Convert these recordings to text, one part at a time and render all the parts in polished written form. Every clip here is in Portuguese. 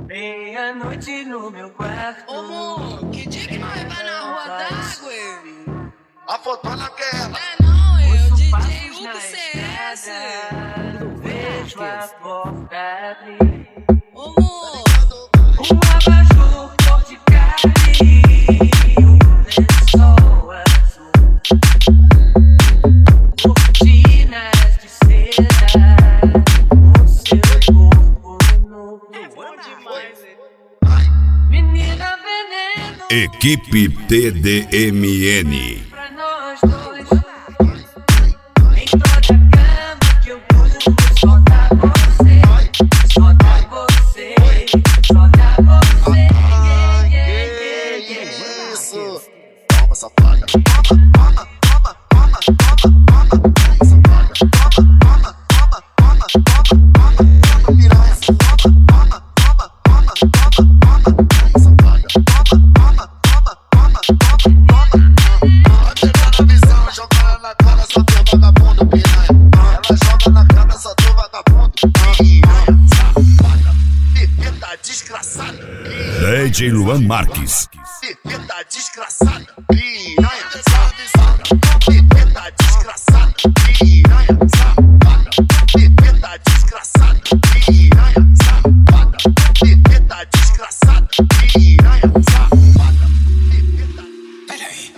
Meia-noite no meu quarto. Ô, amor, que dia que nós vai na rua d'água? A fotona quer ela. É não, eu, DJ Hugo CS. Vejo a porta abrir. Ô, amor, Um abajur cor de carne e um lençol azul. Cortinas de seda, o seu corpo nu. é bom demais, hein? Menina veneno Equipe TDMN. pra nós dois. Em toda cama que eu durmo, só dá você, só dá você, só dá você. Isso. Toma, safada. Toma, toma, toma, toma, toma, toma, safada. Toma, toma, toma, toma, toma, toma, piranha. Toma, toma, toma, toma, toma, toma, safada. Toma, toma, toma, toma, toma, toma. Vai pegar na visão, joga ela na cara, só teu vagabundo, piranha. Ela joga na cara, só teu vagabundo, piranha. Safada, pipeta desgraçada, piranha. DJ Luan Marques. Pipeta desgraçada, piranha, safada. Pipeta desgraçada, piranha, safada. Pipeta desgraçada, piranha, safada. Pipeta desgraçada, piranha, safada. Pipeta. Peraí.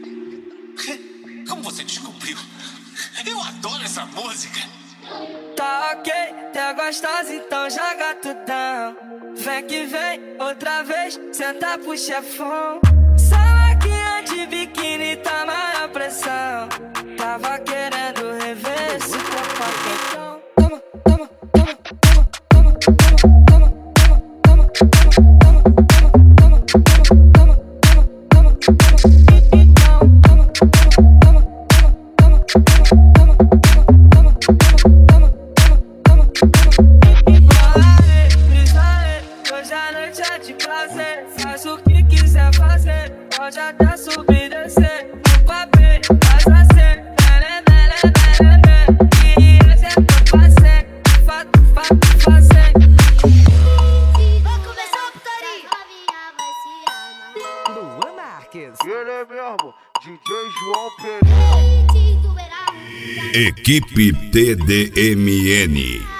Como você descobriu? Eu adoro essa música. Tá ok, tá gostosa, então joga tudão. Vem que vem, outra vez, senta pro chefão. Salaquinha de biquíni, tá maior pressão. Tava querendo rever esse corpo quentão. Toma, toma, toma, toma, toma, toma, toma, toma, toma, toma, toma, toma, toma, toma, hoje a noite é de prazer, faz o que quiser fazer, pode até subir e descer, no papel, faz assim, e esse é pra fazer, fato, fazer. Vou começar a putaria. Luan Marques. Ele é mesmo, DJ João Pereira. Equipe TDMN.